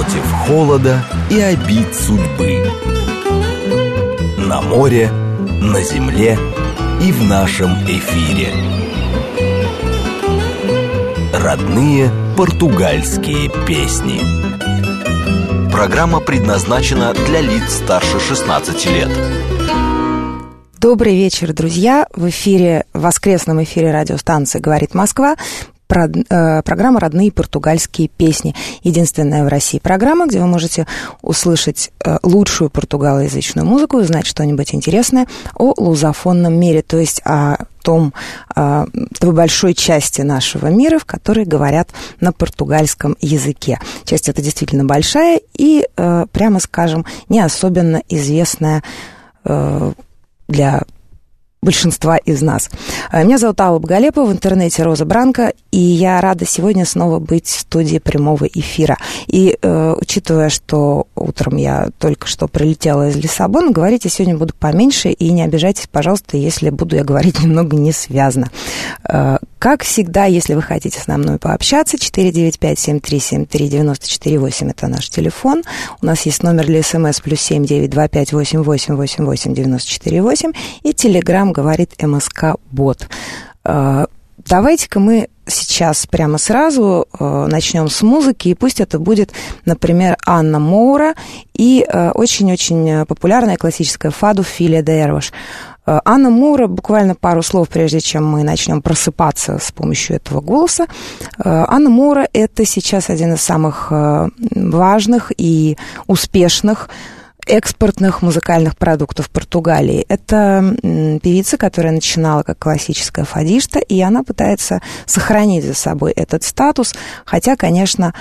против холода и обид судьбы. На море, на земле и в нашем эфире. Родные португальские песни. Программа предназначена для лиц старше 16 лет. Добрый вечер, друзья! В воскресном эфире радиостанции «Говорит Москва» программа «Родные португальские песни». Единственная в России программа, где вы можете услышать лучшую португалоязычную музыку и узнать что-нибудь интересное о лузофонном мире, то есть о той большой части нашего мира, в которой говорят на португальском языке. Часть эта действительно большая и, прямо скажем, не особенно известная для большинства из нас. Меня зовут Алла Боголепова, в интернете Роза Бранко, и я рада сегодня снова быть в студии прямого эфира. И учитывая, что утром я только что прилетела из Лиссабона, говорить я сегодня буду поменьше, и не обижайтесь, пожалуйста, если буду я говорить немного несвязно. Как всегда, если вы хотите со мной пообщаться, 495-7373-94-8 это наш телефон. У нас есть номер для СМС +7 925 88 88 94 8 и телеграм говорит МСК-бот. Давайте-ка мы сейчас прямо сразу начнем с музыки, и пусть это будет, например, Анна Моура и очень-очень популярная классическая фаду «Filha de Ervas». Анна Моура, буквально пару слов, прежде чем мы начнем просыпаться с помощью этого голоса. Анна Моура – это сейчас один из самых важных и успешных экспортных музыкальных продуктов Португалии. Это певица, которая начинала как классическая фадишта, и она пытается сохранить за собой этот статус, хотя, конечно,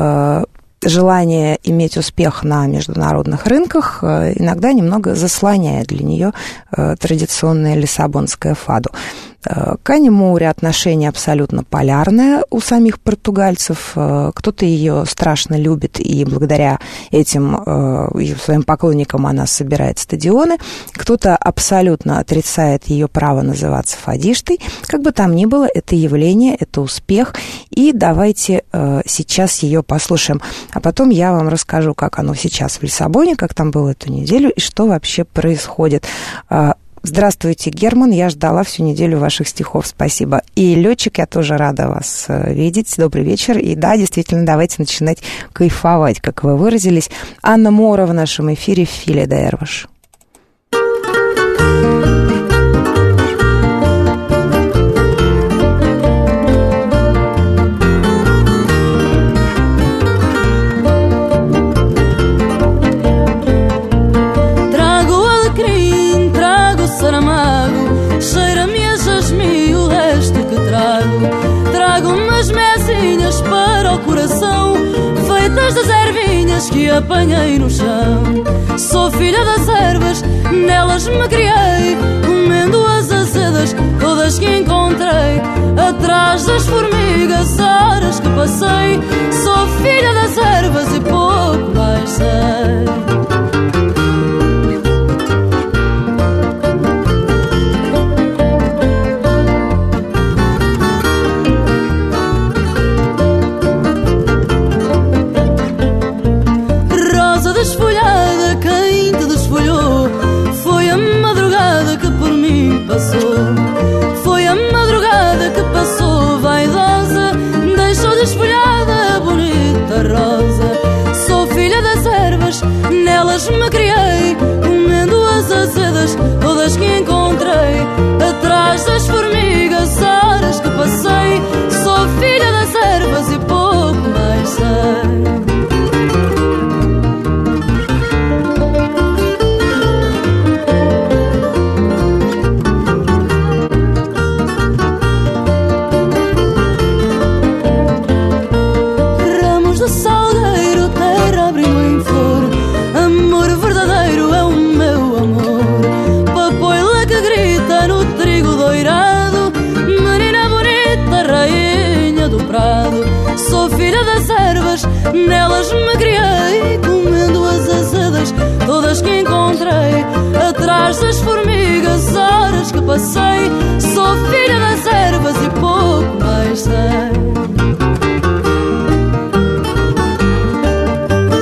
желание иметь успех на международных рынках иногда немного заслоняет для нее традиционное лиссабонское фаду. К Анне Моуре отношение абсолютно полярное у самих португальцев. Кто-то ее страшно любит, и благодаря этим своим поклонникам она собирает стадионы. Кто-то абсолютно отрицает ее право называться фадиштой. Как бы там ни было, это явление, это успех. И давайте сейчас ее послушаем. А потом я вам расскажу, как оно сейчас в Лиссабоне, как там было эту неделю и что вообще происходит. Здравствуйте, Герман, я ждала всю неделю ваших стихов, спасибо. И летчик, я тоже рада вас видеть, добрый вечер. И да, действительно, давайте начинать кайфовать, как вы выразились. Анна Моура в нашем эфире «Filha de Ervas». Das ervinhas que apanhei no chão. Sou filha das ervas, nelas me criei, comendo as azedas, todas que encontrei. Atrás das formigas, horas que passei. Sou filha das ervas e pouco mais sei. Desfolhada, quem te desfolhou? Foi a madrugada que por mim passou. Foi a madrugada que passou, vaidosa, deixou desfolhada a bonita rosa. Sou filha das ervas, nelas me criei, comendo as azedas, todas que encontrei. Atrás das formigas, horas que passei. Sou filha das ervas e pouco mais sei. Sou filha das ervas, nelas me criei, comendo as azedas, todas que encontrei. Atrás das formigas, horas que passei. Sou filha das ervas e pouco mais sei.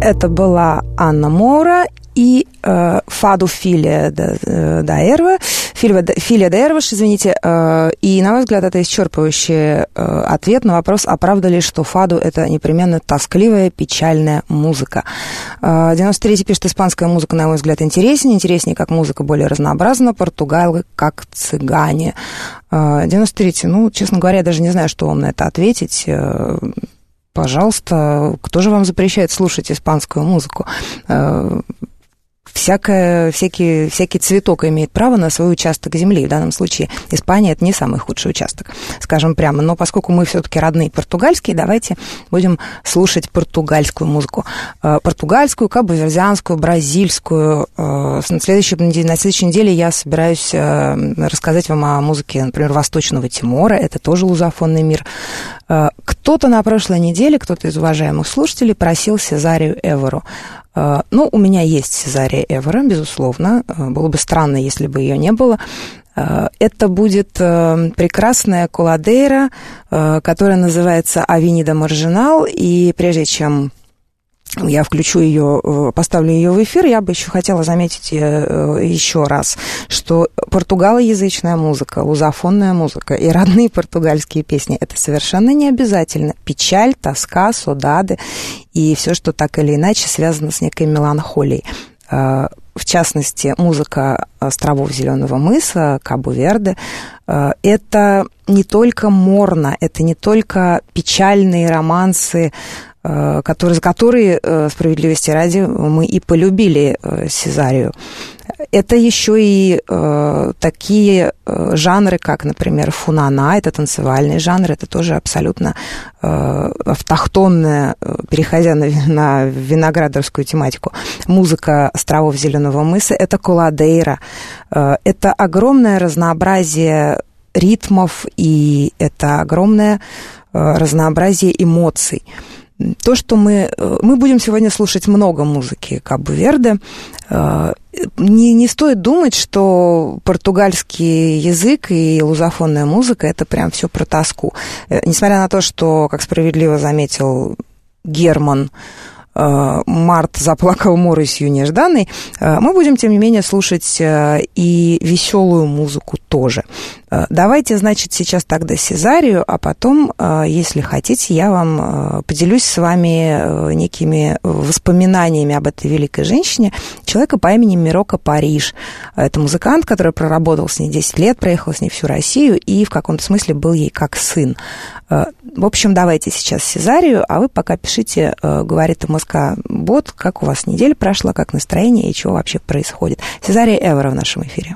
Это была Анна Моура и Фаду Филия да Эрваш, извините. И, на мой взгляд, это исчерпывающий ответ на вопрос, а правда ли, что фаду – это непременно тоскливая, печальная музыка. 93-й пишет: испанская музыка, на мой взгляд, интереснее, как музыка более разнообразна, португалы как цыгане. 93-й, честно говоря, я даже не знаю, что вам на это ответить. Пожалуйста, кто же вам запрещает слушать испанскую музыку? Всякий цветок имеет право на свой участок земли. В данном случае Испания – это не самый худший участок, скажем прямо. Но поскольку мы все-таки родные португальские, давайте будем слушать португальскую музыку. Португальскую, кабовердианскую, бразильскую. На следующей неделе я собираюсь рассказать вам о музыке, например, Восточного Тимора. Это тоже лузофонный мир. Кто-то на прошлой неделе, кто-то из уважаемых слушателей просил Сезарию Эвору. У меня есть Сезария Эвора, безусловно. Было бы странно, если бы ее не было. Это будет прекрасная коладейра, которая называется «Авенида Маржинал». И прежде чем я поставлю ее в эфир, я бы еще хотела заметить еще раз, что португалоязычная музыка, лузофонная музыка и родные португальские песни – это совершенно не обязательно. Печаль, тоска, содады и все, что так или иначе связано с некой меланхолией. В частности, музыка островов Зеленого мыса, Кабо-Верде – это не только морна, это не только печальные романсы, за которые, справедливости ради, мы и полюбили Сезарию. Это еще и такие жанры, как, например, фунана, это танцевальный жанр, это тоже абсолютно автохтонная, переходя на виноградарскую тематику, музыка островов Зеленого мыса, это коладейра, это огромное разнообразие ритмов и это огромное разнообразие эмоций. То, что мы будем сегодня слушать много музыки Кабо-Верде, не стоит думать, что португальский язык и лузофонная музыка – это прям все про тоску. Несмотря на то, что, как справедливо заметил Герман, март заплакал моросью нежданной, мы будем, тем не менее, слушать и веселую музыку тоже. Давайте, значит, сейчас тогда Сезарию, а потом, если хотите, я вам поделюсь с вами некими воспоминаниями об этой великой женщине, человека по имени Мирока Париж. Это музыкант, который проработал с ней 10 лет, проехал с ней всю Россию и в каком-то смысле был ей как сын. В общем, давайте сейчас Сезарию, а вы пока пишите, говорит МСК-бот, как у вас неделя прошла, как настроение и что вообще происходит. Сезария Эвора в нашем эфире.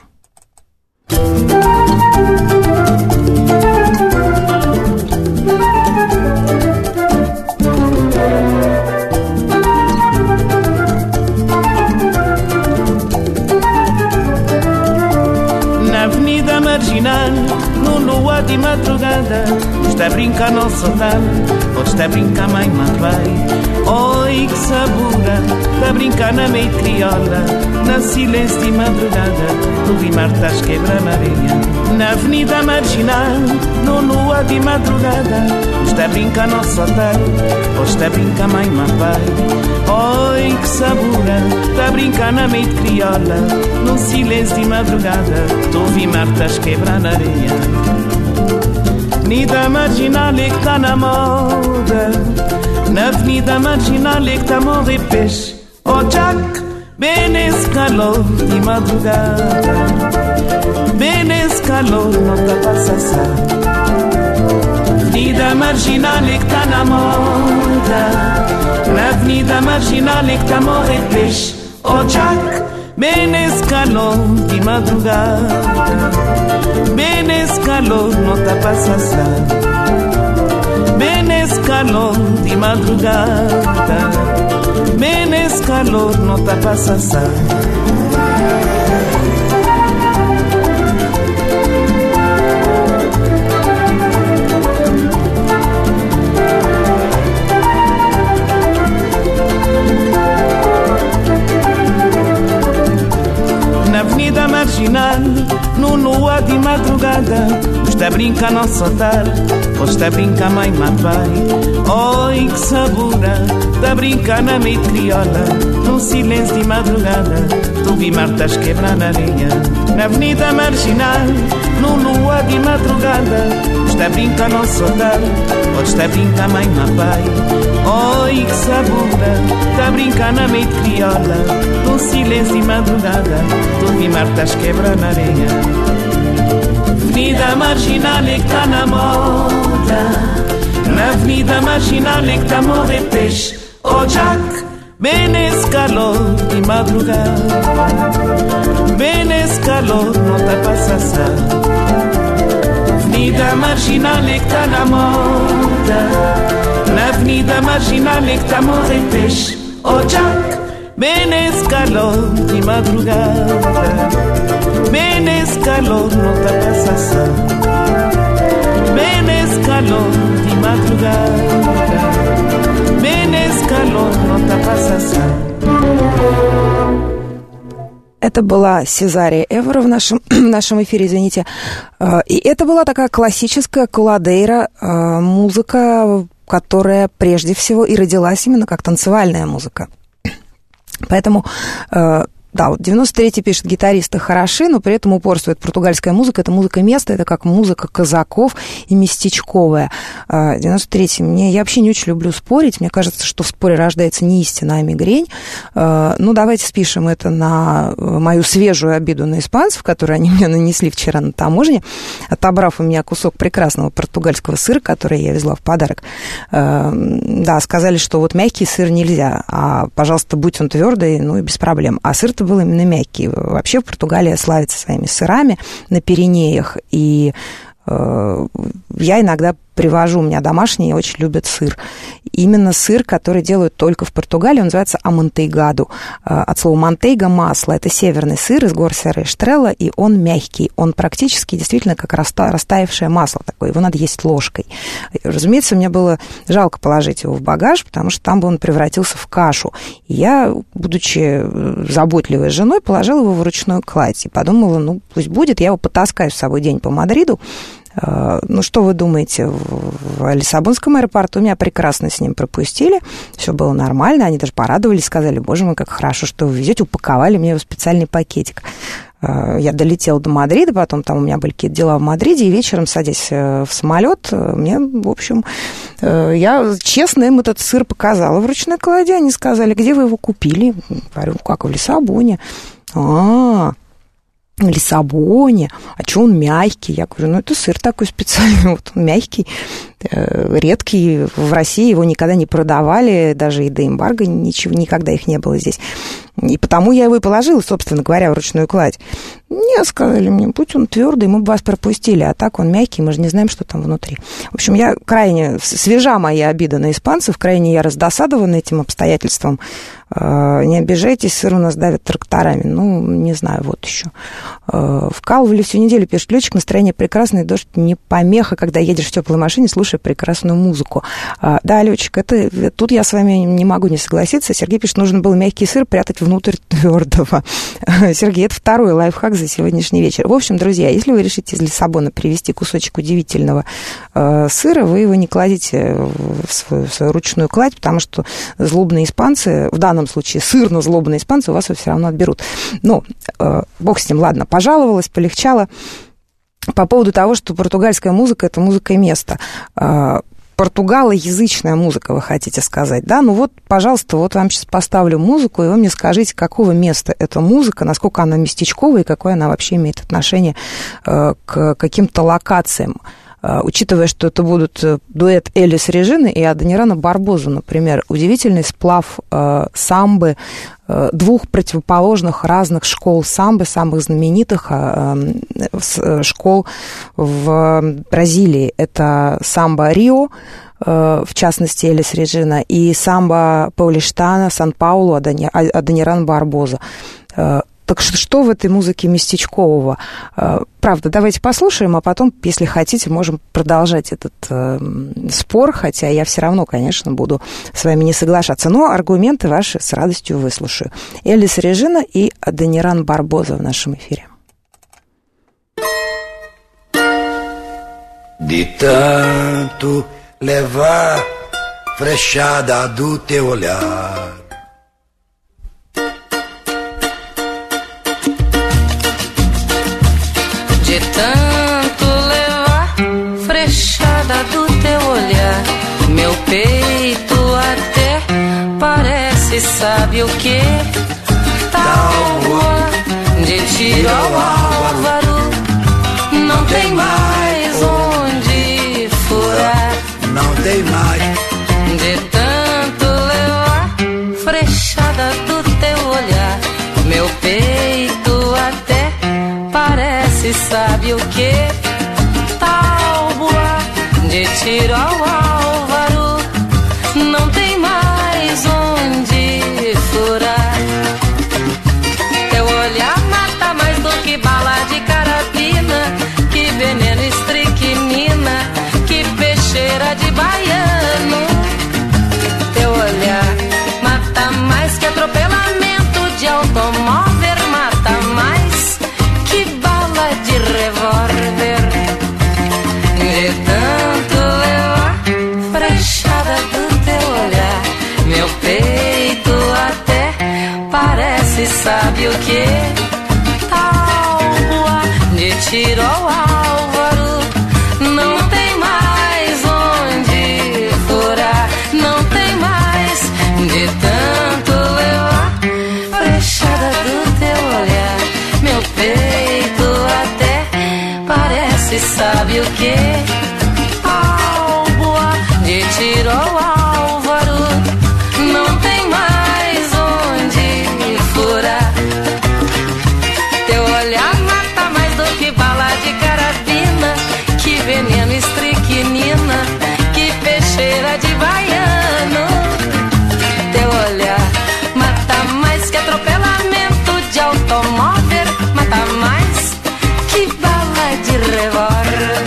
Na avenida marginal, no lua de madrugada, está a brincar no soltar, ou está a brincar mãe vai. Oi que sabura, está a brincar na meia crioula, na silêncio de madrugada, no rimar estás quebrando areia. Na avenida marginal, no lua de madrugada, está a brincar no soltar, ou está a brincar mãe vai. Oi que sabura, está a brincar na meia crioula, no silêncio de madrugada, tu rimar estás quebrando areia. Avenida marginal é que tá na moda, na avenida marginal é que tá a morrer peixe. Oh Jack, bem nesse calor de madrugada, bem nesse calor não tá pra sassar. Avenida marginal é que tá na moda, na avenida marginal é que tá a morrer peixe. Oh Jack, bem nesse calor de madrugada, bem nesse calor não tá pra sassar. Bem nesse calor de madrugada, bem nesse calor não tá pra sassar. Na avenida marginal, no lua lua de madrugada, está brinca não soltar, hoje está brinca mãe pai. Oi que sabura, está brinca na meio crioula, num silêncio de madrugada, tu vi martas quebrar na areia, na avenida marginal, num lua de madrugada, está brinca não soltar, hoje está brinca mãe pai. Oi que sabura, está brinca na meio crioula, num silêncio de madrugada, tu vi martas quebrar na areia. Avenida marginal é que está na moda, na avenida marginal é que está a morrer peixe. Oh Jack, bem nesse calor de madrugada, bem nesse calor não está para sassar. Avenida marginal é que está na moda, na avenida marginal é que está a morrer peixe. Oh Jack, bem nesse calor de madrugada, bem nesse calor não está para sassar. Bem nesse calor de madrugada, bem nesse calor não está para sassar. Это была Сезария Эвора в нашем эфире, извините. И это была такая классическая куладейра, музыка, которая прежде всего и родилась именно как танцевальная музыка. Поэтому... Да, вот 93-й пишет, гитаристы хороши, но при этом упорствует португальская музыка. Это музыка места, это как музыка казаков и местечковая. 93-й, я вообще не очень люблю спорить. Мне кажется, что в споре рождается не истина, а мигрень. Ну, давайте спишем это на мою свежую обиду на испанцев, которую они мне нанесли вчера на таможне, отобрав у меня кусок прекрасного португальского сыра, который я везла в подарок. Да, сказали, что вот мягкий сыр нельзя, а, пожалуйста, будь он твердый, ну и без проблем. А сыр-то был именно мягкий. Вообще Португалия славится своими сырами на Пиренеях, и я иногда привожу, у меня домашние очень любят сыр. Именно сыр, который делают только в Португалии, он называется амантейгаду. От слова мантейга – масло. Это северный сыр из гор Серра-Эстрелла, и он мягкий. Он практически действительно как растаявшее масло такое. Его надо есть ложкой. Разумеется, мне было жалко положить его в багаж, потому что там бы он превратился в кашу. И я, будучи заботливой женой, положила его в ручную кладь и подумала, ну, пусть будет, я его потаскаю с собой день по Мадриду. Ну, что вы думаете, в Лиссабонском аэропорту меня прекрасно с ним пропустили, все было нормально, они даже порадовались, сказали, боже мой, как хорошо, что вы везете, упаковали мне в специальный пакетик. Я долетела до Мадрида, потом там у меня были какие-то дела в Мадриде, и вечером, садясь в самолет, мне, в общем, я честно им этот сыр показала в ручной клади, они сказали, где вы его купили? Говорю, как, в Лиссабоне. В Лиссабоне, а что он мягкий? Я говорю, ну, это сыр такой специальный, вот он мягкий, редкий, в России его никогда не продавали, даже и до эмбарго ничего, никогда их не было здесь. И потому я его и положила, собственно говоря, в ручную кладь. Нет, сказали мне, будь он твердый, мы бы вас пропустили, а так он мягкий, мы же не знаем, что там внутри. В общем, я крайне, свежа моя обида на испанцев, крайне я раздосадована этим обстоятельством. Не обижайтесь, сыр у нас давят тракторами. Ну, не знаю, вот еще. Вкалывали всю неделю, пишет летчик, настроение прекрасное, дождь не помеха, когда едешь в теплой машине, слушая прекрасную музыку. Да, летчик, это тут я с вами не могу не согласиться. Сергей пишет, нужно было мягкий сыр прятать внутрь твердого. Сергей, это второй лайфхак за сегодняшний вечер. В общем, друзья, если вы решите из Лиссабона привезти кусочек удивительного сыра, вы его не кладите в свою ручную кладь, потому что злобные испанцы, в данном случае сырно-злобные испанцы, у вас его все равно отберут. Но бог с ним, ладно, пожаловалась, полегчало. По поводу того, что португальская музыка – это музыка места. Португалоязычная музыка, вы хотите сказать, да? Ну вот, пожалуйста, вот вам сейчас поставлю музыку, и вы мне скажите, какого места эта музыка, насколько она местечковая, и какое она вообще имеет отношение к каким-то локациям. Учитывая, что это будут дуэт Элис Режины и Адонирана Барбоза, например, удивительный сплав самбы двух противоположных разных школ самбы, самых знаменитых школ в Бразилии. Это самбо Рио, в частности, Элис Режина, и самбо Паулиштана, Сан-Паулу, Адониран Барбоза. Так что в этой музыке местечкового? Правда, давайте послушаем, а потом, если хотите, можем продолжать этот спор, хотя я все равно, конечно, буду с вами не соглашаться. Но аргументы ваши с радостью выслушаю. Элис Режина и Адониран Барбоза в нашем эфире. De tanto levar frechada do teu olhar. De tanto levar frechada do teu olhar, meu peito até parece, sabe o que? Tábua de tiro ao álvaro, não tem mais onde furar. Não tem mais. De tanto levar frechada do teu olhar, meu peito até parece, sabe o que? Tábua de tiro ao álvaro, não tem mais onde furar. Teu olhar mata mais do que bala de carabina, que veneno, estricnina, que peixeira de baiano. Teu olhar mata mais que atropelamento de automóvel, mata mais que bala de revólver. De tanto levar frechada do teu olhar, meu peito até parece, sabe o que? Tábua de tiro ao álvaro, não tem mais onde furar, não tem mais. De tanto levar frechada do teu olhar, meu peito até parece, sabe o que? Tábua de tiro ao álvaro, não tem mais onde furar. Teu olhar mata mais do que bala de carabina, que veneno, estricnina, que peixeira de baiano. Teu olhar mata mais que atropelamento de automóvel, mata mais que bala de revólver.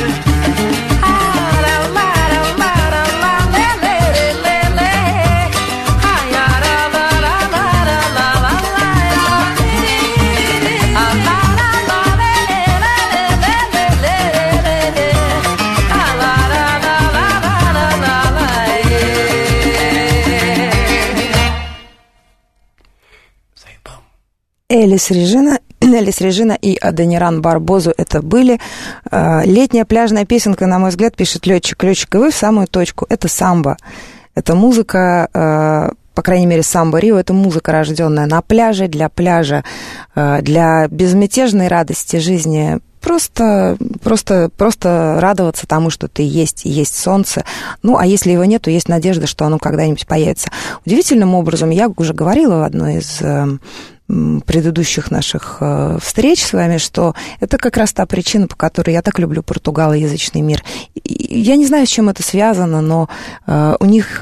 Элис Режина и Адониран Барбозу это были. Летняя пляжная песенка, на мой взгляд, пишет летчик. Летчик, и вы в самую точку. Это самбо. Это музыка, по крайней мере, самбо-рио, это музыка, рожденная на пляже, для безмятежной радости жизни. Просто радоваться тому, что ты есть солнце. Ну, а если его нет, то есть надежда, что оно когда-нибудь появится. Удивительным образом, я уже говорила в одной из предыдущих наших встреч с вами, что это как раз та причина, по которой я так люблю португалоязычный мир. Я не знаю, с чем это связано, но у них,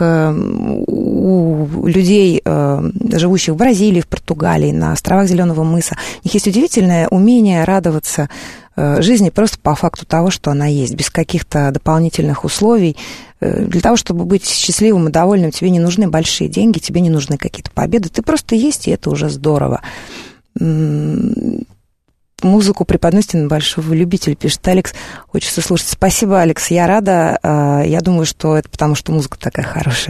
у людей, живущих в Бразилии, в Португалии, на островах Зеленого мыса, у них есть удивительное умение радоваться жизни просто по факту того, что она есть, без каких-то дополнительных условий. Для того, чтобы быть счастливым и довольным, тебе не нужны большие деньги, тебе не нужны какие-то победы. Ты просто есть, и это уже здорово. Музыку преподносите на большого любителя, пишет Алекс. Хочется слушать. Спасибо, Алекс, я рада. Я думаю, что это потому, что музыка такая хорошая.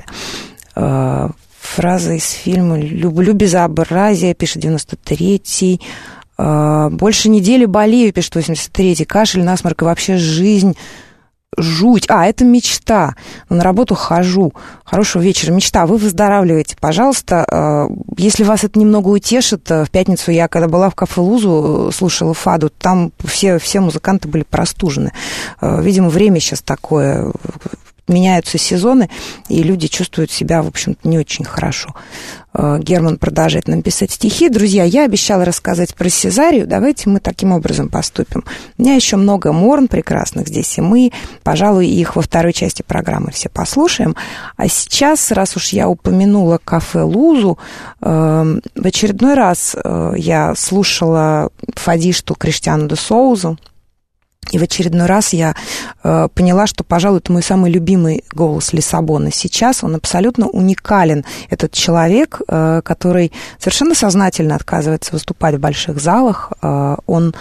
Фраза из фильма «Люблю безобразие», пишет 93-й. «Больше недели болею», пишет 83-й. «Кашель, насморк и вообще жизнь». Жуть. Это мечта. На работу хожу. Хорошего вечера. Мечта. Вы выздоравливаете, пожалуйста. Если вас это немного утешит, в пятницу я, когда была в кафе «Лузу», слушала «Фаду», там все музыканты были простужены. Видимо, время сейчас такое. Меняются сезоны, и люди чувствуют себя, в общем-то, не очень хорошо. Герман продолжает нам писать стихи. Друзья, я обещала рассказать про Сезарию. Давайте мы таким образом поступим. У меня еще много морн прекрасных здесь, и мы, пожалуй, их во второй части программы все послушаем. А сейчас, раз уж я упомянула кафе «Лузу», в очередной раз я слушала фадишту Криштиану де Соузу. И в очередной раз я поняла, что, пожалуй, это мой самый любимый голос Лиссабона. Сейчас он абсолютно уникален. Этот человек, который совершенно сознательно отказывается выступать в больших залах, он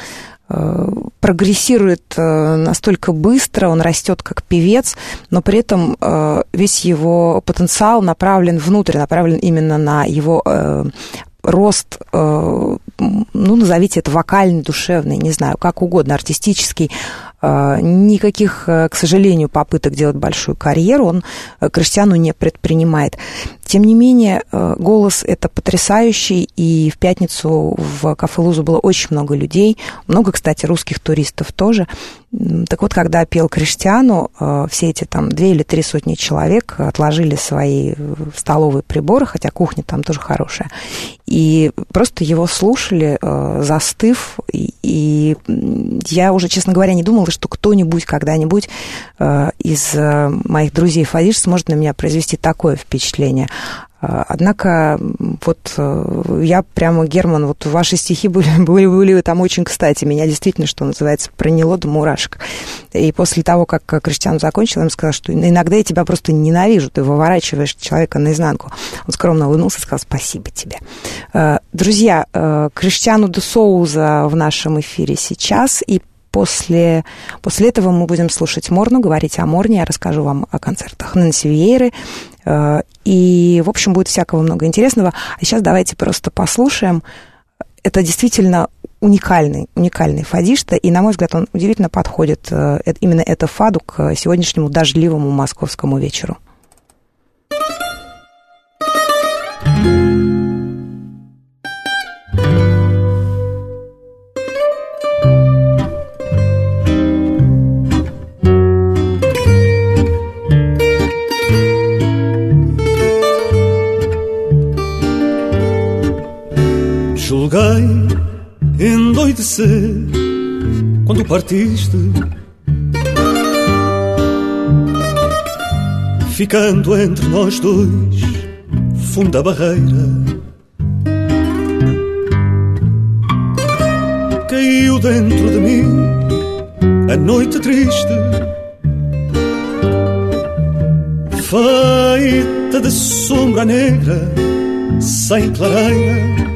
прогрессирует настолько быстро, он растет как певец, но при этом весь его потенциал направлен внутрь, направлен именно на его рост, ну, назовите это вокальный, душевный, не знаю, как угодно, артистический. Никаких, к сожалению, попыток делать большую карьеру он Криштиану не предпринимает. Тем не менее, голос это потрясающий, и в пятницу в кафе «Луза» было очень много людей, много, кстати, русских туристов тоже. Так вот, когда пел Криштиану, все эти там 2 или 3 сотни человек отложили свои столовые приборы, хотя кухня там тоже хорошая, и просто его слушали, застыв, и я уже, честно говоря, не думала, что кто-нибудь когда-нибудь из моих друзей-фадишцев сможет на меня произвести такое впечатление. Однако, вот я прямо, Герман, вот ваши стихи были там очень кстати. Меня действительно, что называется, проняло до мурашек. И после того, как Криштиану закончил, я ему сказала, что иногда я тебя просто ненавижу, ты выворачиваешь человека наизнанку. Он скромно улыбнулся и сказал: спасибо тебе. Друзья, Криштиану де Соуза в нашем эфире сейчас, и после этого мы будем слушать Морну, говорить о Морне, я расскажу вам о концертах Нэнси Виейры, и, в общем, будет всякого много интересного. А сейчас давайте просто послушаем. Это действительно уникальный фадишта, и, на мой взгляд, он удивительно подходит, именно это фаду, к сегодняшнему дождливому московскому вечеру. Julguei endoidecer quando partiste, ficando entre nós dois, funda barreira. Caiu dentro de mim a noite triste, feita de sombra negra, sem clareira.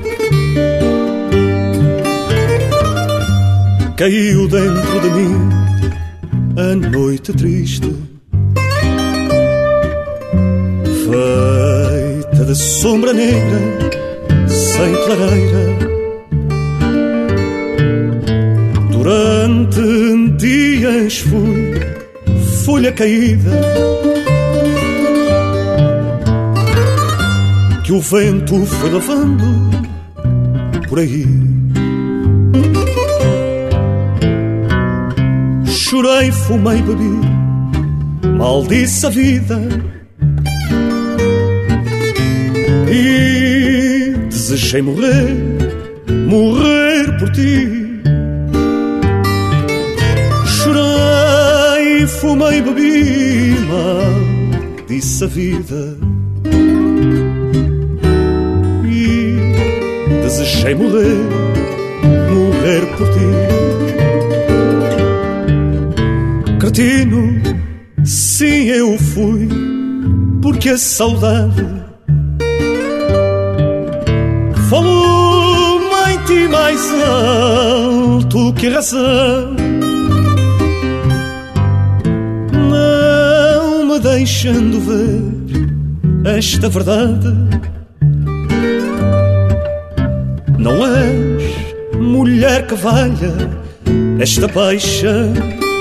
Caiu dentro de mim a noite triste, feita de sombra negra, sem clareira. Durante dias fui folha caída que o vento foi levando por aí. Chorei, fumei, bebi, maldisse a vida e desejei morrer, morrer por ti. Chorei, fumei, bebi, maldisse a vida e desejei morrer, morrer por ti. Cretino, sim eu fui, porque a saudade falou em ti mais alto que a razão. Não me deixando ver esta verdade, não és mulher que valha esta paixão.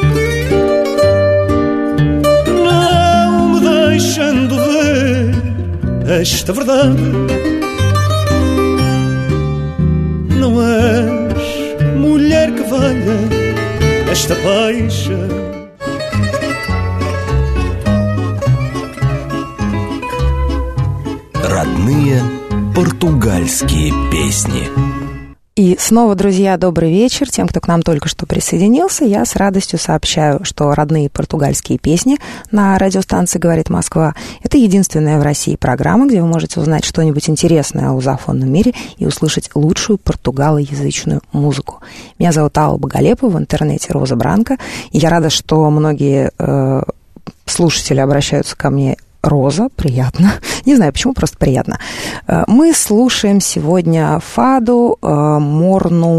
Deixando ver esta verdade, não és mulher que valha esta paixão. Родные португальские песни. И снова, друзья, добрый вечер. Тем, кто к нам только что присоединился, я с радостью сообщаю, что родные португальские песни на радиостанции «Говорит Москва» — это единственная в России программа, где вы можете узнать что-нибудь интересное о лузофонном мире и услышать лучшую португалоязычную музыку. Меня зовут Алла Боголепова, в интернете Роза Бранко, и я рада, что многие слушатели обращаются ко мне Роза, приятно. Не знаю, почему, просто приятно. Мы слушаем сегодня фаду, Морну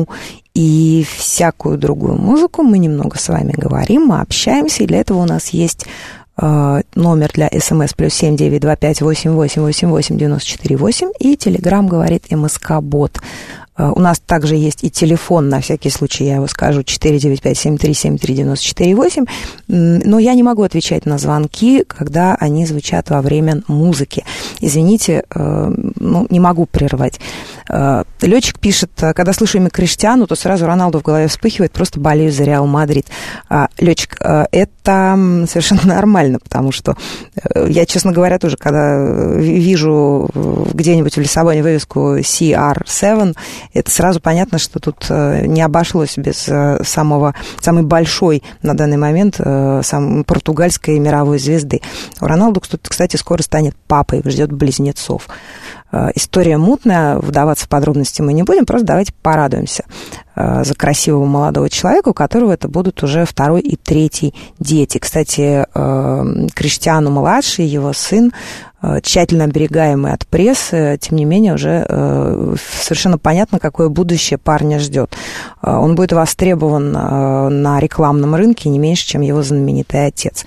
и всякую другую музыку. Мы немного с вами говорим, мы общаемся, и для этого у нас есть номер для СМС +7 925 88 88 94 8 и Telegram говорит МСК-бот. У нас также есть и телефон, на всякий случай я его скажу, 495-7373-94-8, но я не могу отвечать на звонки, когда они звучат во время музыки. Извините, не могу прервать. Летчик пишет, когда слышу имя Криштиану, то сразу Роналду в голове вспыхивает, просто болею за Реал Мадрид. Летчик, это совершенно нормально, потому что я, честно говоря, тоже, когда вижу где-нибудь в Лиссабоне вывеску CR7, это сразу понятно, что тут не обошлось без самой большой на данный момент португальской мировой звезды. Роналду, кстати, скоро станет папой, ждет близнецов. История мутная, вдаваться в подробности мы не будем, просто давайте порадуемся за красивого молодого человека, у которого это будут уже 2-й и 3-й дети. Кстати, Криштиану-младший, его сын, тщательно оберегаемый от прессы, тем не менее, уже совершенно понятно, какое будущее парня ждет. Он будет востребован на рекламном рынке не меньше, чем его знаменитый отец.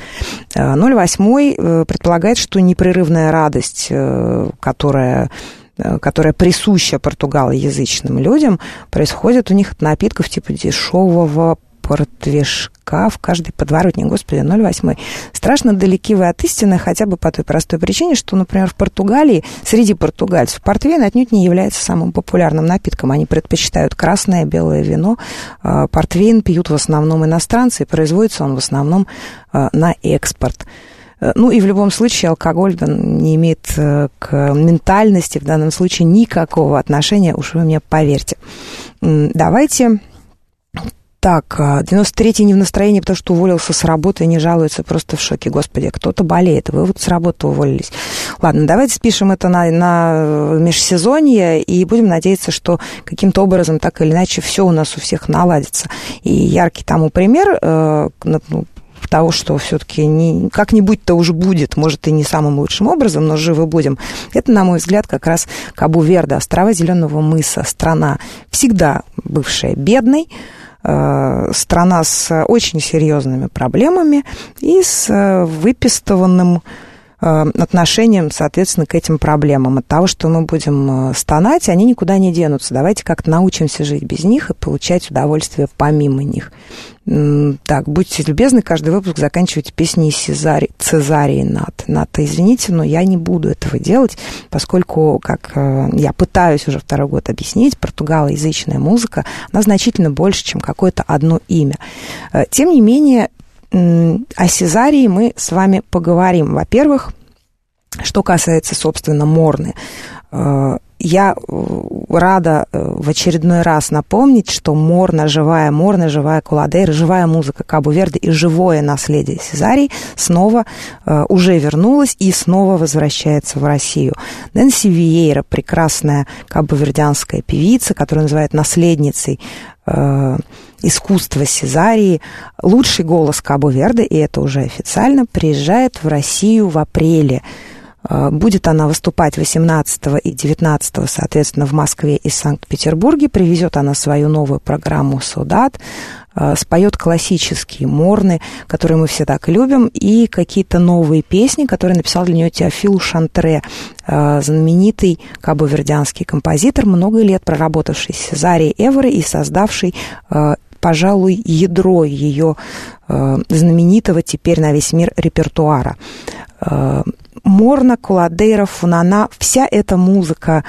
08 предполагает, что непрерывная радость, которая присуща португалоязычным людям, происходит у них от напитков типа дешевого портвишка в каждой подворотне. Господи, 08. Страшно далеки вы от истины, хотя бы по той простой причине, что, например, в Португалии, среди португальцев, портвейн отнюдь не является самым популярным напитком. Они предпочитают красное, белое вино. Портвейн пьют в основном иностранцы, и производится он в основном на экспорт. Ну и в любом случае алкоголь не имеет к ментальности в данном случае никакого отношения, уж вы мне поверьте. Давайте... Так, 93-й не в настроении, потому что уволился с работы и не жалуется, просто в шоке. Господи, кто-то болеет, вы вот с работы уволились. Ладно, давайте спишем это на межсезонье и будем надеяться, что каким-то образом, так или иначе, все у нас у всех наладится. И яркий тому пример того, что все-таки как-нибудь-то уже будет, может, и не самым лучшим образом, но живы будем. Это, на мой взгляд, как раз Кабу-Верде, острова Зеленого мыса, страна всегда бывшая бедной, страна с очень серьезными проблемами и с выпистыванным отношением, соответственно, к этим проблемам. От того, что мы будем стонать, они никуда не денутся. Давайте как-то научимся жить без них и получать удовольствие помимо них. Так, будьте любезны, каждый выпуск заканчивайте песней Цезарии Нат. Ната, извините, но я не буду этого делать, поскольку, как я пытаюсь уже 2-й год объяснить, португалоязычная музыка, она значительно больше, чем какое-то одно имя. Тем не менее, о Сезарии мы с вами поговорим. Во-первых, что касается, собственно, Морны. Я рада в очередной раз напомнить, что Морна, живая Куладейра, живая музыка Кабу-Верде и живое наследие Сезарии снова уже вернулась и снова возвращается в Россию. Нэнси Виейра, прекрасная кабо-вердянская певица, которую называют наследницей искусства Сезарии, лучший голос Кабо-Верде, и это уже официально, приезжает в Россию в апреле. Будет она выступать 18 и 19, соответственно, в Москве и Санкт-Петербурге. Привезет она свою новую программу «Содат», споет классические морны, которые мы все так любим, и какие-то новые песни, которые написал для нее Теофил Шантре, знаменитый кабо-вердянский композитор, много лет проработавший с Сезарией Эворы и создавший, пожалуй, ядро ее знаменитого теперь на весь мир репертуара. Морна, Куладейра, Фунана, вся эта музыка,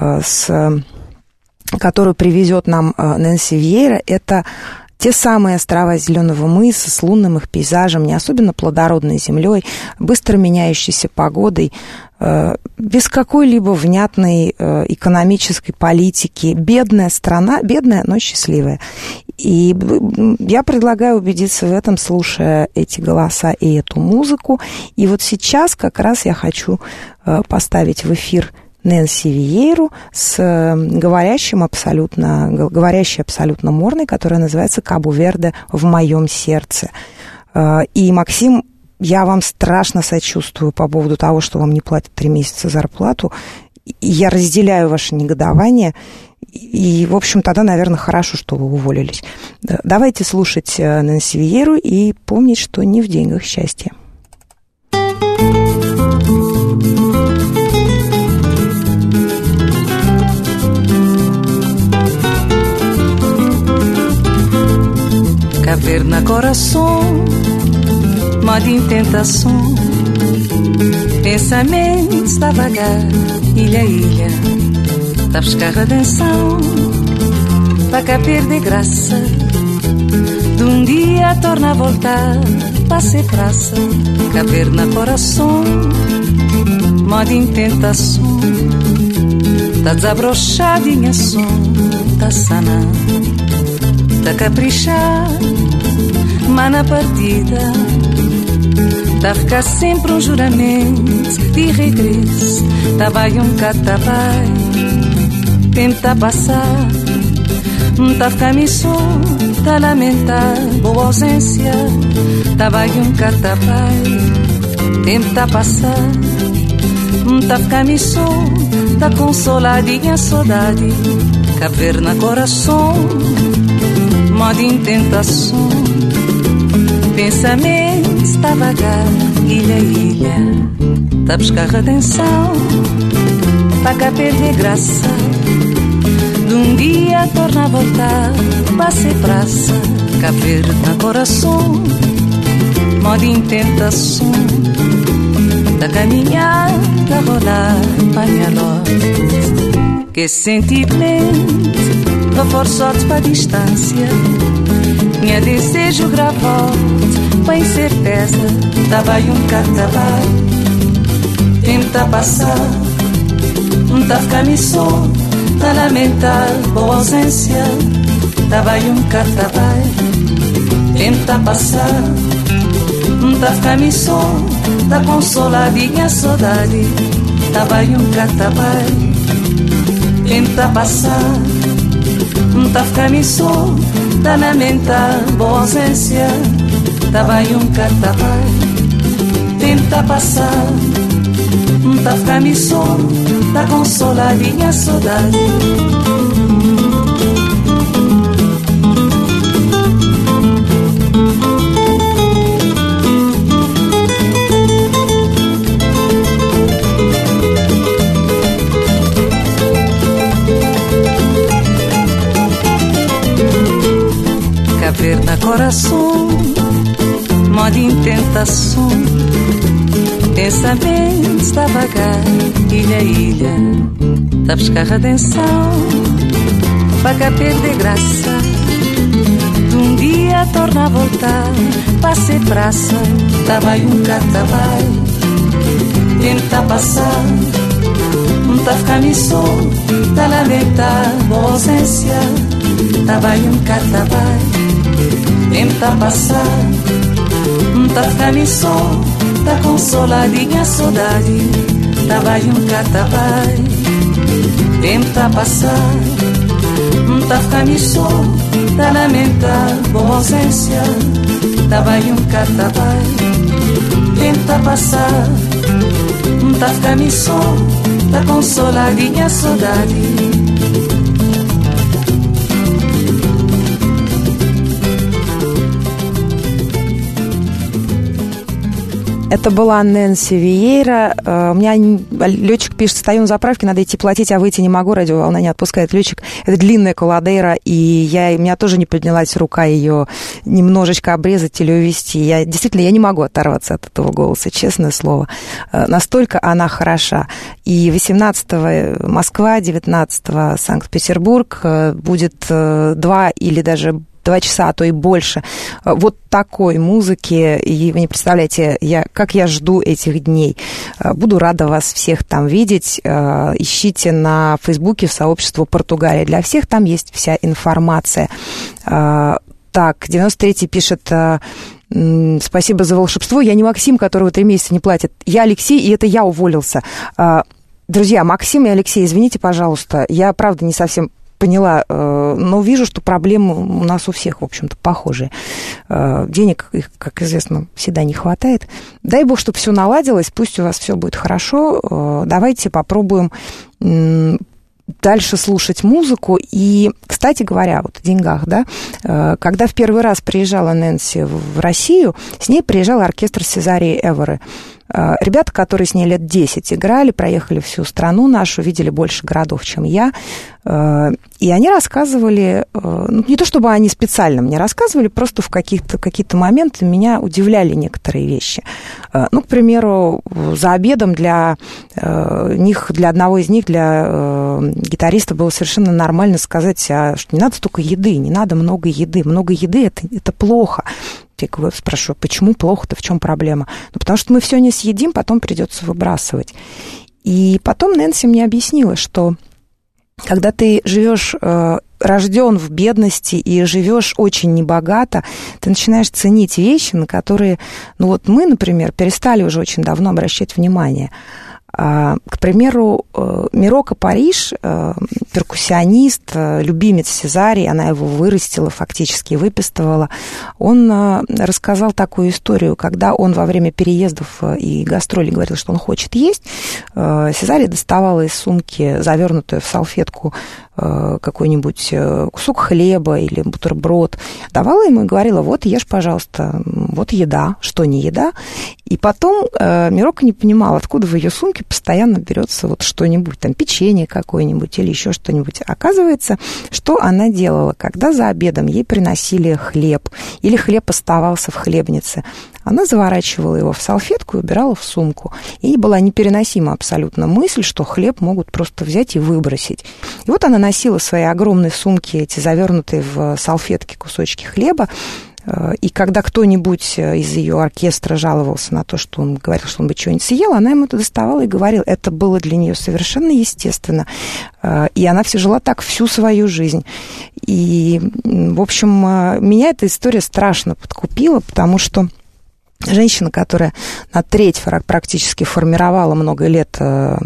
которую привезет нам Нэнси Виейра, это те самые острова Зеленого мыса с лунным их пейзажем, не особенно плодородной землей, быстро меняющейся погодой, без какой-либо внятной экономической политики. Бедная страна, бедная, но счастливая. И я предлагаю убедиться в этом, слушая эти голоса и эту музыку. И вот сейчас как раз я хочу поставить в эфир Нэнси Виейру с говорящей абсолютно морной, которая называется «Кабу-Верде в моем сердце». И, Максим, я вам страшно сочувствую по поводу того, что вам не платят 3 месяца зарплату. я разделяю ваше негодование. И, в общем, тогда, наверное, хорошо, что вы уволились. Давайте слушать Нэнси Виейру и помнить, что не в деньгах счастье. Caverna coração, moda em tentação, pensamentos a vagar, ilha a ilha, a buscar redenção, para cá perder graça, de dia torna a voltar, para ser praça. Caverna coração, moda em tentação, tá desabrochadinha som, tá sana, tá caprichar, mas na partida tá ficar sempre juramento de regresso. Tá vai catabai, tenta passar, tá ficar missão, tá lamentar boa ausência. Tá vai catabai, tenta passar, tá ficar missão, tá consoladinha saudade. Caverna coração, moda em tentação, pensamentos tá vagar, ilha a ilha, tá buscar redenção, pra cá perder graça, de dia torna a voltar, pra ser praça. Caverna coração, moda em tentação, tá caminhar, tá rolar, panhaló, que sentimento reforçados para a distância, minha desejo gravado, bem certeza, tava catabai, tenta passar, tá ficar missão, tá lamentar boa ausência, tava catabai, tenta passar, tá ficar missão, tá consoladinha saudade, tava catabai, tenta passar, tá ficar missão, tá lamentar boa ausência, tava catabai, tenta passar, tá ficar missão, tá consoladinha saudade. Caverna coração, moda em tentação, pensamentos tá vagar, ilha a ilha, tá buscar redenção, pra cá perder graça, de dia torna a voltar, pra ser praça. Tava catabai, tenta passar, tá ficar missão, tá lamentar boa ausência, tava catabai, tenta passar, tá ficar missão, tá consoladinha saudade, tava catabai, tenta passar, tá ficar missão, tá lamentar boa ausência, tava catabai, tenta passar, tá ficar missão, tá consoladinha saudade. Это была Нэнси Виейра. У меня летчик пишет, стою на заправке, надо идти платить, а выйти не могу, радиоволна не отпускает летчик. Это длинная коладейра, и у меня тоже не поднялась рука ее немножечко обрезать или увести. Я не могу оторваться от этого голоса, честное слово. Настолько она хороша. И 18-го Москва, 19-го Санкт-Петербург, будет 2 или даже 2 часа, а то и больше, вот такой музыки, и вы не представляете, как я жду этих дней. Буду рада вас всех там видеть. Ищите на Фейсбуке в сообщество «Португалия для всех», там есть вся информация. Так, 93-й пишет: спасибо за волшебство, я не Максим, которого 3 месяца не платит, я Алексей, и это я уволился. Друзья, Максим и Алексей, извините, пожалуйста, я, правда, не совсем поняла, но вижу, что проблемы у нас у всех, в общем-то, похожие. Денег, как известно, всегда не хватает. Дай бог, чтобы все наладилось, пусть у вас все будет хорошо. Давайте попробуем дальше слушать музыку. И, кстати говоря, вот о деньгах, да, когда в первый раз приезжала Нэнси в Россию, с ней приезжал оркестр Сезарии Эверы. Ребята, которые с ней лет 10 играли, проехали всю страну нашу, видели больше городов, чем я. И они рассказывали, не то чтобы они специально мне рассказывали, просто в какие-то моменты меня удивляли некоторые вещи. Ну, к примеру, за обедом для одного из них, для гитариста, было совершенно нормально сказать, что не надо столько еды, не надо много еды. Много еды – это плохо. Я спрашиваю, почему плохо-то, в чем проблема? Ну, потому что мы все не съедим, потом придется выбрасывать. И потом Нэнси мне объяснила, что когда ты живешь, рожден в бедности и живешь очень небогато, ты начинаешь ценить вещи, на которые, ну вот мы, например, перестали уже очень давно обращать внимание. К примеру, Мирока Париж, перкуссионист, любимец Сезарии, она его вырастила, фактически выпистывала, он рассказал такую историю, когда он во время переездов и гастролей говорил, что он хочет есть, Сезария доставала из сумки, завернутую в салфетку, какой-нибудь кусок хлеба или бутерброд, давала ему и говорила, вот ешь, пожалуйста, вот еда, что не еда. И потом Мирока не понимала, откуда в ее сумке постоянно берется вот что-нибудь, там печенье какое-нибудь или еще что-нибудь. Оказывается, что она делала, когда за обедом ей приносили хлеб или хлеб оставался в хлебнице, она заворачивала его в салфетку и убирала в сумку. Ей была непереносима абсолютно мысль, что хлеб могут просто взять и выбросить. И вот она носила в своей огромной сумке эти завернутые в салфетки кусочки хлеба, и когда кто-нибудь из ее оркестра жаловался на то, что он говорил, что он бы чего-нибудь съел, она ему это доставала и говорила. Это было для нее совершенно естественно. И она все жила так всю свою жизнь. И, в общем, меня эта история страшно подкупила, потому что женщина, которая на треть практически формировала много лет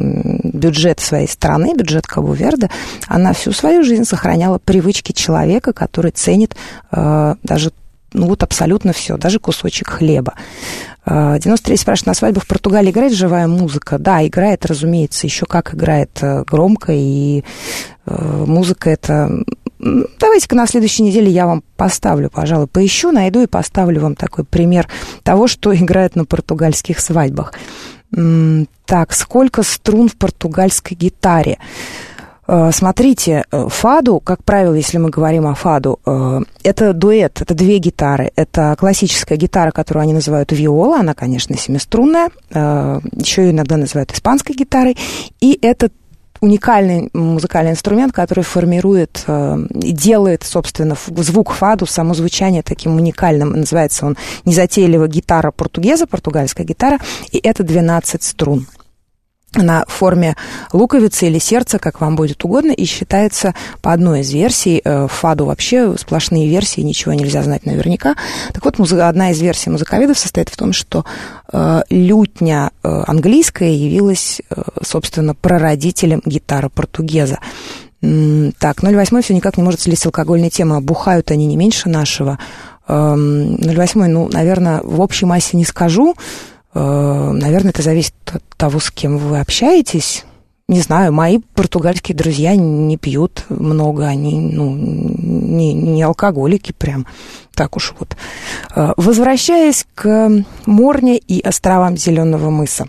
бюджет своей страны, бюджет Кабо-Верде, она всю свою жизнь сохраняла привычки человека, который ценит даже абсолютно все, даже кусочек хлеба. 93 спрашивает, на свадьбе в Португалии играет живая музыка? Да, играет, разумеется, еще как играет громко, и музыка это... Давайте-ка на следующей неделе я вам поставлю, пожалуй, поищу, найду и поставлю вам такой пример того, что играет на португальских свадьбах. Так, сколько струн в португальской гитаре? Смотрите, фаду, как правило, если мы говорим о фаду, это дуэт, это две гитары. Это классическая гитара, которую они называют виола, она, конечно, семиструнная, еще ее иногда называют испанской гитарой, и это уникальный музыкальный инструмент, который формирует и делает, собственно, звук фаду, само звучание таким уникальным. Называется он незатейливо гитара португеза, португальская гитара, и это 12 струн на форме луковицы или сердца, как вам будет угодно, и считается по одной из версий, фаду вообще сплошные версии, ничего нельзя знать наверняка. Так вот, одна из версий музыковедов состоит в том, что лютня английская явилась, собственно, прародителем гитары португеза. Так, 08 все никак не может слезть с алкогольной темы. Бухают они не меньше нашего. 08, наверное, в общей массе не скажу. Наверное, это зависит от того, с кем вы общаетесь. Не знаю, мои португальские друзья не пьют много, они не алкоголики прям, так уж вот. Возвращаясь к Морне и островам Зеленого мыса.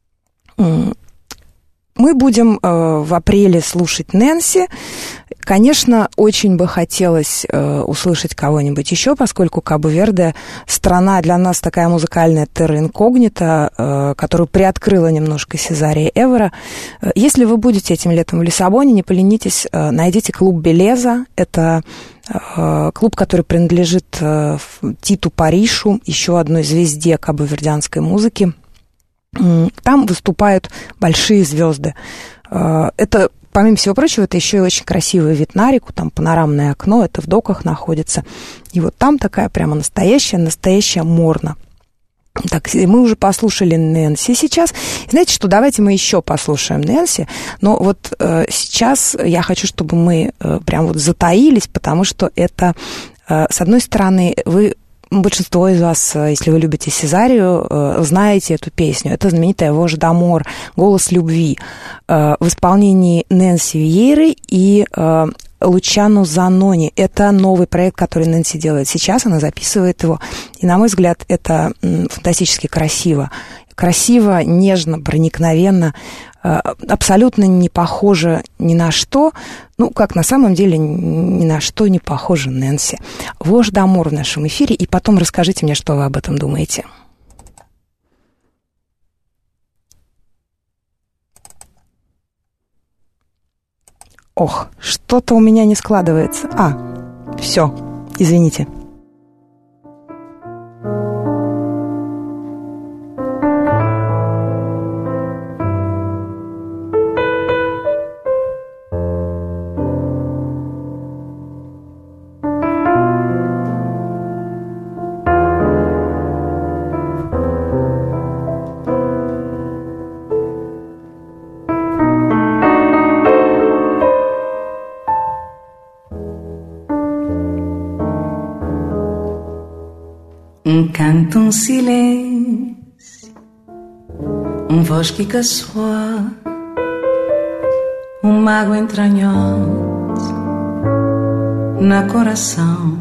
Мы будем в апреле слушать Нэнси. Конечно, очень бы хотелось услышать кого-нибудь еще, поскольку Кабо-Верде страна для нас такая музыкальная терра инкогнита, которую приоткрыла немножко Сезария Эвера. Если вы будете этим летом в Лиссабоне, не поленитесь, найдите клуб «Белеза». Это клуб, который принадлежит Титу Паришу, еще одной звезде кабо-вердианской музыки. Там выступают большие звезды. Это, помимо всего прочего, это еще и очень красивый вид на реку, там панорамное окно, это в доках находится. И вот там такая прямо настоящая Морна. Так, мы уже послушали Нэнси сейчас. Знаете что, давайте мы еще послушаем Нэнси. Но вот сейчас я хочу, чтобы мы прям вот затаились, потому что это, с одной стороны, вы большинство из вас, если вы любите Сезарию, знаете эту песню. Это знаменитая «Вож дамор», «Голос любви» в исполнении Нэнси Виейры и Лучано Занони. Это новый проект, который Нэнси делает сейчас, она записывает его. И, на мой взгляд, это фантастически красиво. Красиво, нежно, проникновенно, абсолютно не похоже ни на что. Ну, как на самом деле ни на что не похоже Нэнси. «Вож дамор» в нашем эфире, и потом расскажите мне, что вы об этом думаете. Ох, что-то у меня не складывается. Все, извините. Canta silêncio, voz que caçoa, mágoa entranhosa na coração,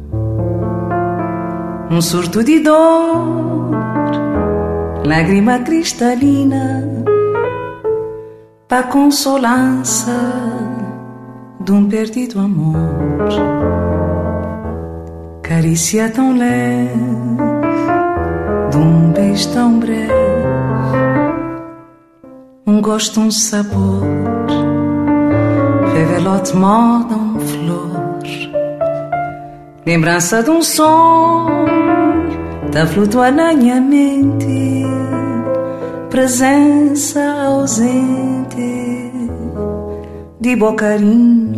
surto de dor, lágrima cristalina, pra consolança de perdido amor. Carícia tão leve, de beijo tão breve, gosto, sabor, revela-te moda, flor, lembrança de sonho, tá flutuando na minha mente, presença ausente, de bom carinho.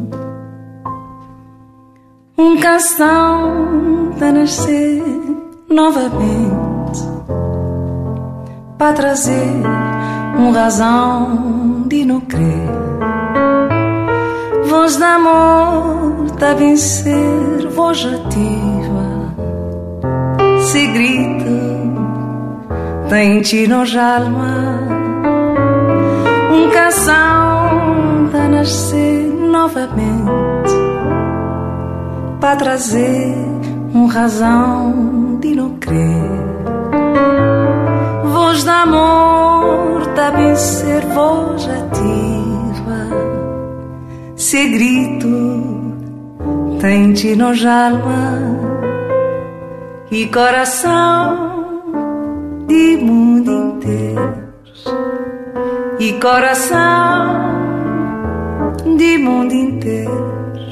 Canção a nascer novamente, para trazer razão de não crer. Voz de amor tá vencer, voz ativa, se grita, tem ti nos alma. Canção a nascer novamente, para trazer razão de não crer. Voz de amor tá bem ser voz ativa, se grito tem-te nos alma e coração de mundo inteiro, e coração de mundo inteiro.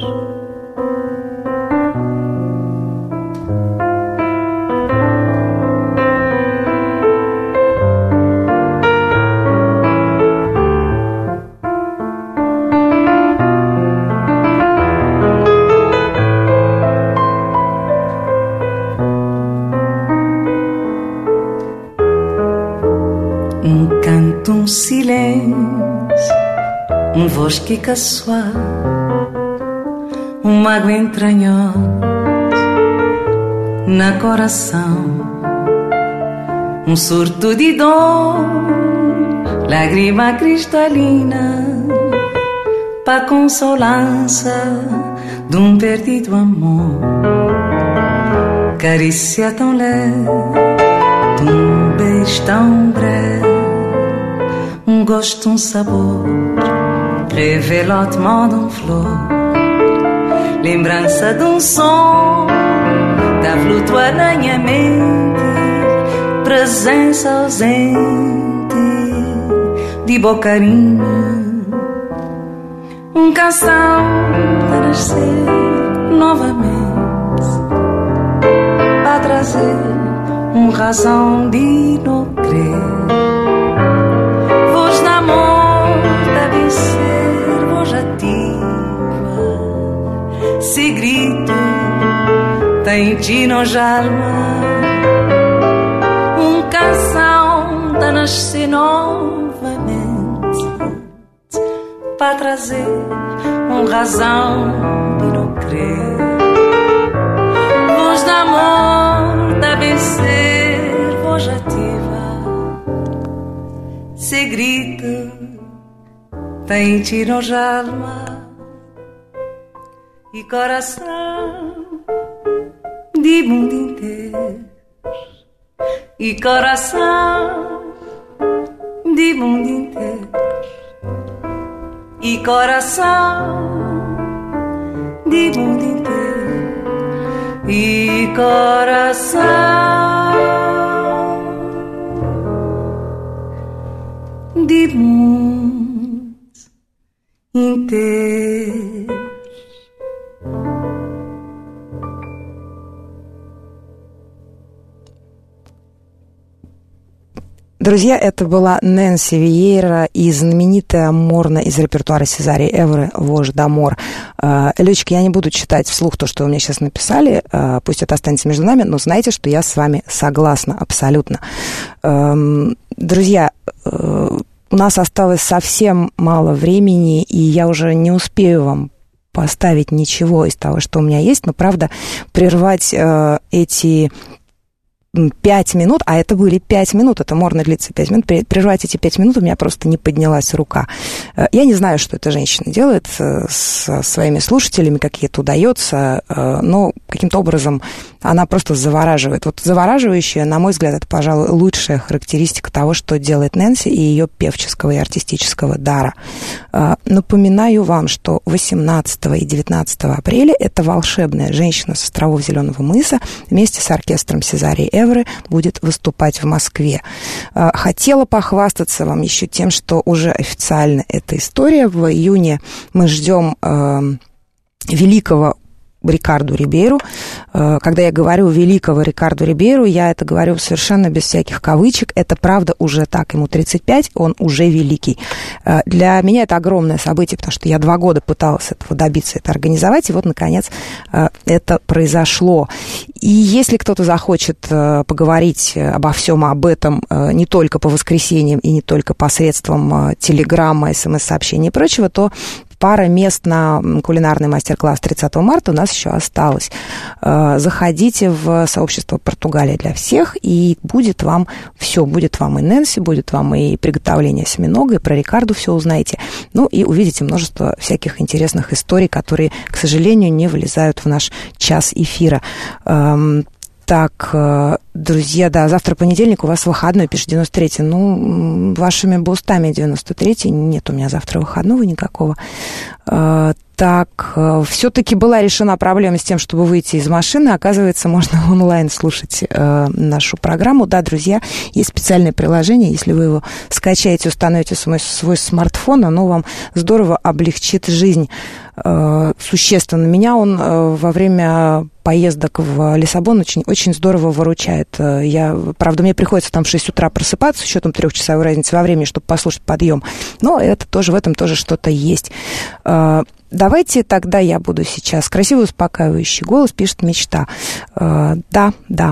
Silêncio, voz que caçoa, mágoa entranhosa na coração, surto de dor, lágrima cristalina, pra consolança de perdido amor. Carícia tão leve, de beijo tão breve, gosto, sabor, revela-te moda, flor, lembrança de som, tá flutuando na minha mente, presença ausente, de bom carinho. Canção a nascer novamente, para trazer razão de não crer. Se grito, tem-te nos alma, canção da nascer novamente, para trazer razão de não crer. Voz de amor deve ser voz ativa. Se grita, tem tiros de alma e coração de mundo inteiro. E coração de mundo inteiro. E coração de mundo inteiro. E coração de mundo inteiro. Друзья, это была Нэнси Виейра и знаменитая Морна из репертуара Сезари Эвры «Вож дамор». Лёчка, я не буду читать вслух то, что вы мне сейчас написали, пусть это останется между нами, но знайте, что я с вами согласна абсолютно. Друзья, у нас осталось совсем мало времени, и я уже не успею вам поставить ничего из того, что у меня есть, но, правда, прервать эти 5 минут, а это были 5 минут, это Морна длится 5 минут, прервать эти 5 минут у меня просто не поднялась рука. Я не знаю, что эта женщина делает со своими слушателями, как ей это удается, но каким-то образом она просто завораживает. Вот завораживающая, на мой взгляд, это, пожалуй, лучшая характеристика того, что делает Нэнси и ее певческого и артистического дара. Напоминаю вам, что 18 и 19 апреля эта волшебная женщина с островов Зеленого мыса вместе с оркестром Сезари Эвры будет выступать в Москве. Хотела похвастаться вам еще тем, что уже официально эта история. В июне мы ждем великого Рикарду Рибейру. Когда я говорю великого Рикарду Рибейру, я это говорю совершенно без всяких кавычек. Это правда уже так. Ему 35, он уже великий. Для меня это огромное событие, потому что я 2 года пыталась этого добиться, это организовать, и вот, наконец, это произошло. И если кто-то захочет поговорить обо всем об этом не только по воскресеньям и не только посредством телеграмма, смс-сообщений и прочего, то пара мест на кулинарный мастер-класс 30 марта у нас еще осталось. Заходите в сообщество «Португалия для всех», и будет вам все. Будет вам и Нэнси, будет вам и приготовление осьминога, и про Рикарду все узнаете. Ну, и увидите множество всяких интересных историй, которые, к сожалению, не влезают в наш час эфира. Так, друзья, да, завтра понедельник, у вас выходной, пишет 93-й. Ну, вашими бы устами 93-й. Нет у меня завтра выходного никакого. Так, все-таки была решена проблема с тем, чтобы выйти из машины. Оказывается, можно онлайн слушать нашу программу. Да, друзья, есть специальное приложение. Если вы его скачаете, установите свой смартфон, оно вам здорово облегчит жизнь существенно. Меня он во время поездок в Лиссабон очень здорово выручает. Правда, мне приходится там в 6 утра просыпаться с учетом 3-часовой разницы во времени, чтобы послушать подъем. Но это тоже, в этом тоже что-то есть. Давайте тогда я буду сейчас. Красивый успокаивающий голос, пишет Мечта. Да.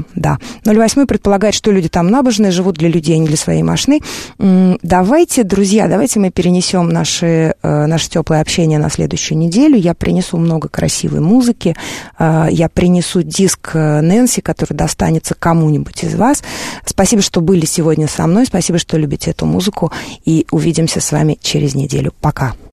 08 предполагает, что люди там набожные, живут для людей, а не для своей машины. Давайте, друзья, мы перенесем наше теплое общение на следующую неделю. Я принесу много красивой музыки. Я принесу диск Нэнси, который достанется кому-нибудь из вас. Спасибо, что были сегодня со мной. Спасибо, что любите эту музыку. И увидимся с вами через неделю. Пока.